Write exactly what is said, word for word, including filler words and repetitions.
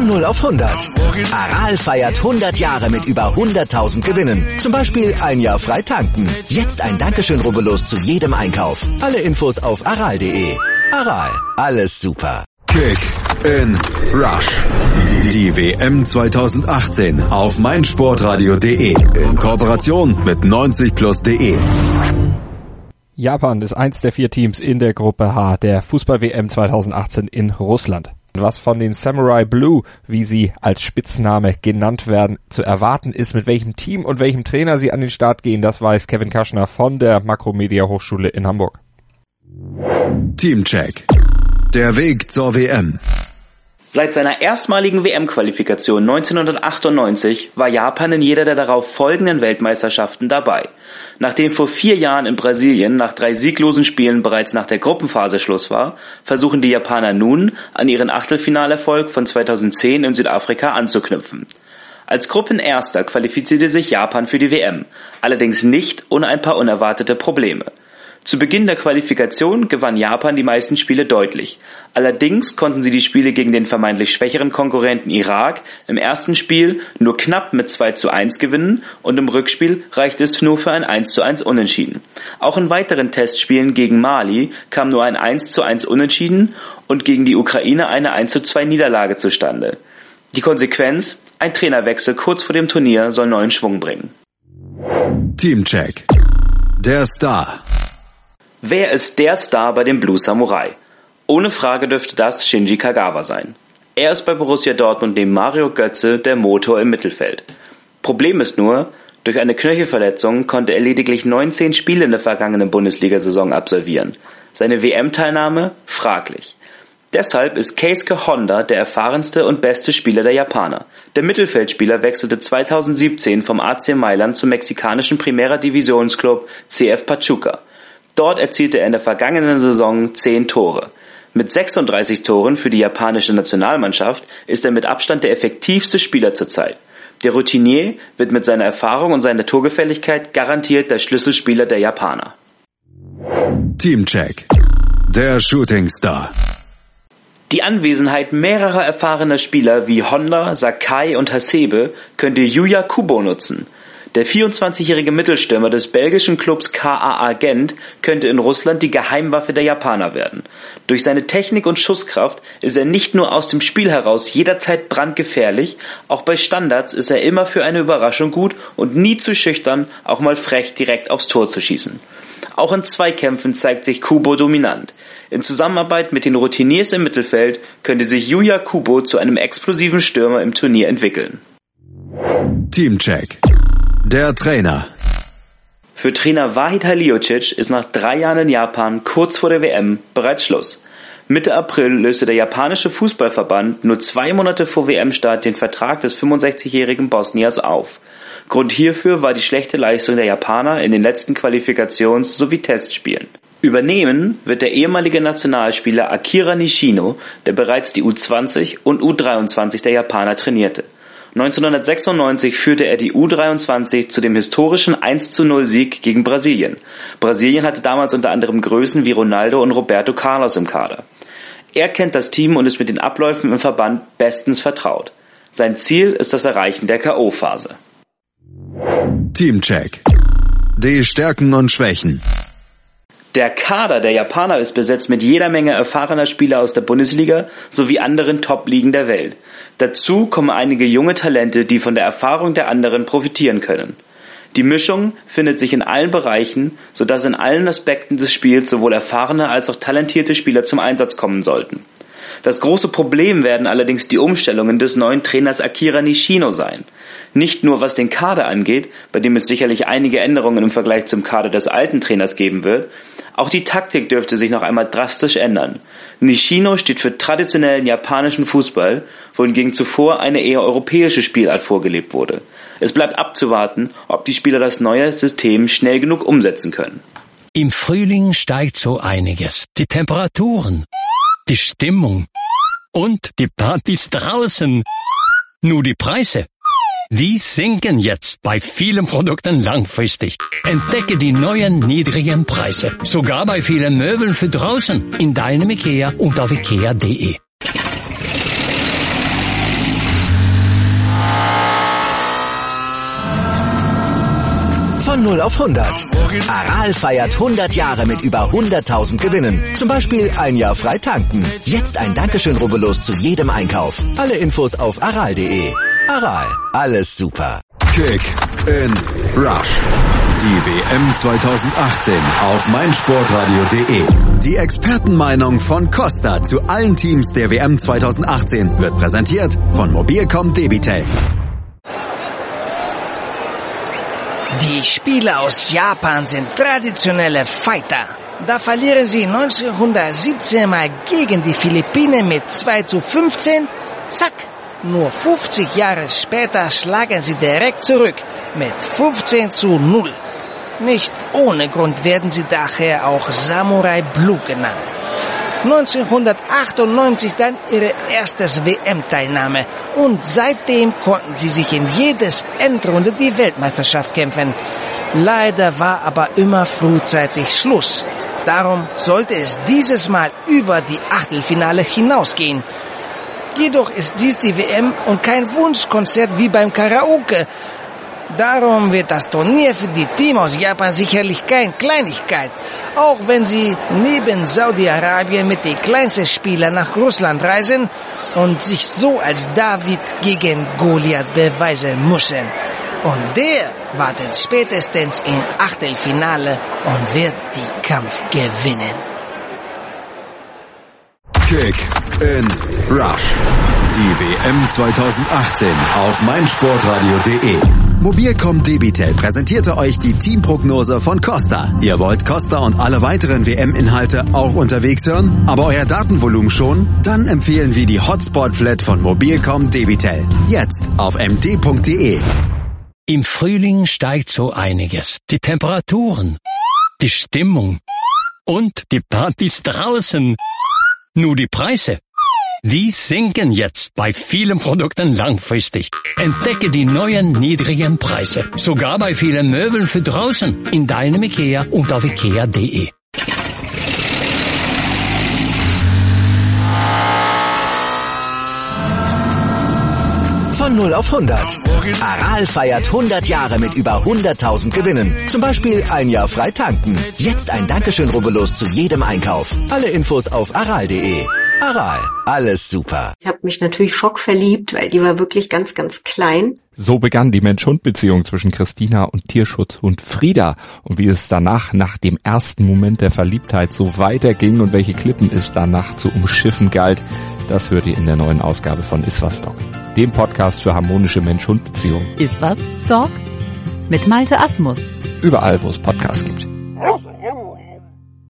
Von null auf hundert. Aral feiert hundert Jahre mit über hunderttausend Gewinnen. Zum Beispiel ein Jahr frei tanken. Jetzt ein Dankeschön, rubbellos zu jedem Einkauf. Alle Infos auf aral punkt de. Aral, alles super. Kick in Rush. Die W M zwanzig achtzehn auf meinsportradio punkt de in Kooperation mit neunzig plus punkt de. Japan ist eins der vier Teams in der Gruppe H der Fußball-W M zwanzig achtzehn in Russland. Was von den Samurai Blue, wie sie als Spitzname genannt werden, zu erwarten ist, mit welchem Team und welchem Trainer sie an den Start gehen, das weiß Kevin Kaschner von der Makromedia Hochschule in Hamburg. Teamcheck. Der Weg zur W M. Seit seiner erstmaligen W M-Qualifikation neunzehnhundertachtundneunzig war Japan in jeder der darauf folgenden Weltmeisterschaften dabei. Nachdem vor vier Jahren in Brasilien nach drei sieglosen Spielen bereits nach der Gruppenphase Schluss war, versuchen die Japaner nun, an ihren Achtelfinalerfolg von zweitausendzehn in Südafrika anzuknüpfen. Als Gruppenerster qualifizierte sich Japan für die W M, allerdings nicht ohne ein paar unerwartete Probleme. Zu Beginn der Qualifikation gewann Japan die meisten Spiele deutlich. Allerdings konnten sie die Spiele gegen den vermeintlich schwächeren Konkurrenten Irak im ersten Spiel nur knapp mit zwei zu eins gewinnen und im Rückspiel reichte es nur für ein eins zu eins Unentschieden. Auch in weiteren Testspielen gegen Mali kam nur ein eins zu eins Unentschieden und gegen die Ukraine eine eins zu zwei Niederlage zustande. Die Konsequenz: ein Trainerwechsel kurz vor dem Turnier soll neuen Schwung bringen. Teamcheck. Der Star. Wer ist der Star bei den Blue Samurai? Ohne Frage dürfte das Shinji Kagawa sein. Er ist bei Borussia Dortmund neben Mario Götze der Motor im Mittelfeld. Problem ist nur, durch eine Knöchelverletzung konnte er lediglich neunzehn Spiele in der vergangenen Bundesliga-Saison absolvieren. Seine W M-Teilnahme? Fraglich. Deshalb ist Keisuke Honda der erfahrenste und beste Spieler der Japaner. Der Mittelfeldspieler wechselte zweitausendsiebzehn vom A C Mailand zum mexikanischen Primera Divisionsclub C F Pachuca. Dort erzielte er in der vergangenen Saison zehn Tore. Mit sechsunddreißig Toren für die japanische Nationalmannschaft ist er mit Abstand der effektivste Spieler zurzeit. Der Routinier wird mit seiner Erfahrung und seiner Torgefälligkeit garantiert der Schlüsselspieler der Japaner. Teamcheck. Der Shooting Star. Die Anwesenheit mehrerer erfahrener Spieler wie Honda, Sakai und Hasebe könnte Yuya Kubo nutzen. Der vierundzwanzigjährige Mittelstürmer des belgischen Clubs K A A Gent könnte in Russland die Geheimwaffe der Japaner werden. Durch seine Technik und Schusskraft ist er nicht nur aus dem Spiel heraus jederzeit brandgefährlich, auch bei Standards ist er immer für eine Überraschung gut und nie zu schüchtern, auch mal frech direkt aufs Tor zu schießen. Auch in Zweikämpfen zeigt sich Kubo dominant. In Zusammenarbeit mit den Routiniers im Mittelfeld könnte sich Yuya Kubo zu einem explosiven Stürmer im Turnier entwickeln. Teamcheck. Der Trainer. Für Trainer Vahid Halilhodžić ist nach drei Jahren in Japan kurz vor der W M bereits Schluss. Mitte April löste der japanische Fußballverband nur zwei Monate vor W M-Start den Vertrag des fünfundsechzigjährigen Bosniers auf. Grund hierfür war die schlechte Leistung der Japaner in den letzten Qualifikations- sowie Testspielen. Übernehmen wird der ehemalige Nationalspieler Akira Nishino, der bereits die U zwanzig und U dreiundzwanzig der Japaner trainierte. neunzehnhundertsechsundneunzig führte er die U dreiundzwanzig zu dem historischen eins zu null Sieg gegen Brasilien. Brasilien hatte damals unter anderem Größen wie Ronaldo und Roberto Carlos im Kader. Er kennt das Team und ist mit den Abläufen im Verband bestens vertraut. Sein Ziel ist das Erreichen der K O-Phase. Teamcheck. Die Stärken und Schwächen. Der Kader der Japaner ist besetzt mit jeder Menge erfahrener Spieler aus der Bundesliga sowie anderen Top-Ligen der Welt. Dazu kommen einige junge Talente, die von der Erfahrung der anderen profitieren können. Die Mischung findet sich in allen Bereichen, sodass in allen Aspekten des Spiels sowohl erfahrene als auch talentierte Spieler zum Einsatz kommen sollten. Das große Problem werden allerdings die Umstellungen des neuen Trainers Akira Nishino sein. Nicht nur was den Kader angeht, bei dem es sicherlich einige Änderungen im Vergleich zum Kader des alten Trainers geben wird, auch die Taktik dürfte sich noch einmal drastisch ändern. Nishino steht für traditionellen japanischen Fußball, wohingegen zuvor eine eher europäische Spielart vorgelebt wurde. Es bleibt abzuwarten, ob die Spieler das neue System schnell genug umsetzen können. Im Frühling steigt so einiges. Die Temperaturen, die Stimmung und die Partys draußen. Nur die Preise, die sinken jetzt bei vielen Produkten langfristig. Entdecke die neuen niedrigen Preise, sogar bei vielen Möbeln für draußen, in deinem IKEA und auf ikea punkt de. null auf hundert. Aral feiert hundert Jahre mit über hunderttausend Gewinnen. Zum Beispiel ein Jahr frei tanken. Jetzt ein Dankeschön, rubbellos zu jedem Einkauf. Alle Infos auf aral punkt de. Aral, alles super. Kick in Rush. Die W M zweitausendachtzehn auf meinsportradio punkt de. Die Expertenmeinung von Costa zu allen Teams der W M zweitausendachtzehn wird präsentiert von Mobilcom Debitel. Die Spieler aus Japan sind traditionelle Fighter. Da verlieren sie neunzehnhundertsiebzehn mal gegen die Philippinen mit zwei zu fünfzehn. Zack, nur fünfzig Jahre später schlagen sie direkt zurück mit fünfzehn zu null. Nicht ohne Grund werden sie daher auch Samurai Blue genannt. neunzehnhundertachtundneunzig dann ihre erste W M-Teilnahme und seitdem konnten sie sich in jedes Endrunde die Weltmeisterschaft kämpfen. Leider war aber immer frühzeitig Schluss. Darum sollte es dieses Mal über die Achtelfinale hinausgehen. Jedoch ist dies die W M und kein Wunschkonzert wie beim Karaoke. Darum wird das Turnier für die Teams aus Japan sicherlich keine Kleinigkeit, auch wenn sie neben Saudi-Arabien mit den kleinsten Spielern nach Russland reisen und sich so als David gegen Goliath beweisen müssen. Und der wartet spätestens im Achtelfinale und wird den Kampf gewinnen. Kick in Rush. Die W M zweitausendachtzehn auf meinsportradio punkt de. Mobilcom Debitel präsentierte euch die Teamprognose von Costa. Ihr wollt Costa und alle weiteren W M-Inhalte auch unterwegs hören, aber euer Datenvolumen schon? Dann empfehlen wir die Hotspot-Flat von Mobilcom Debitel. Jetzt auf m d punkt de. Im Frühling steigt so einiges. Die Temperaturen, die Stimmung und die Partys draußen. Nur die Preise, die sinken jetzt bei vielen Produkten langfristig. Entdecke die neuen niedrigen Preise, sogar bei vielen Möbeln für draußen, in deinem IKEA und auf ikea punkt de. Von null auf hundert. Aral feiert hundert Jahre mit über hunderttausend Gewinnen. Zum Beispiel ein Jahr frei tanken. Jetzt ein Dankeschön, rubbellos zu jedem Einkauf. Alle Infos auf aral punkt de. Aral, alles super. Ich habe mich natürlich schockverliebt, weil die war wirklich ganz, ganz klein. So begann die Mensch-Hund-Beziehung zwischen Christina und Tierschutzhund Frieda. Und wie es danach, nach dem ersten Moment der Verliebtheit, so weiterging und welche Klippen es danach zu umschiffen galt, das hört ihr in der neuen Ausgabe von Iswas Dog, dem Podcast für harmonische Mensch-Hund-Beziehungen. Iswas Dog? Mit Malte Asmus. Überall, wo es Podcasts gibt.